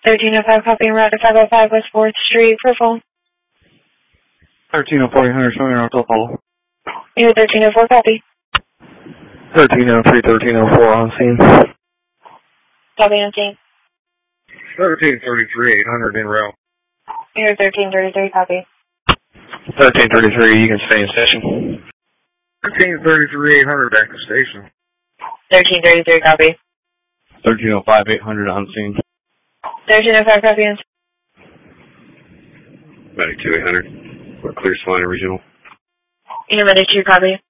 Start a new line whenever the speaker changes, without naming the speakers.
1305 copy, route to 505 West 4th Street, Purple.
1304 800 showing around Purple.
Unit 1304 copy.
1303 1304 on scene.
Copy on scene.
1333 800 en route.
Unit 1333 copy.
1333, you can stay in station. 1333 800 back to station.
1333 copy.
1305 800 on scene.
1305 copy on scene.
92 800. We're clear Salina Regional.
Unit 2 copy.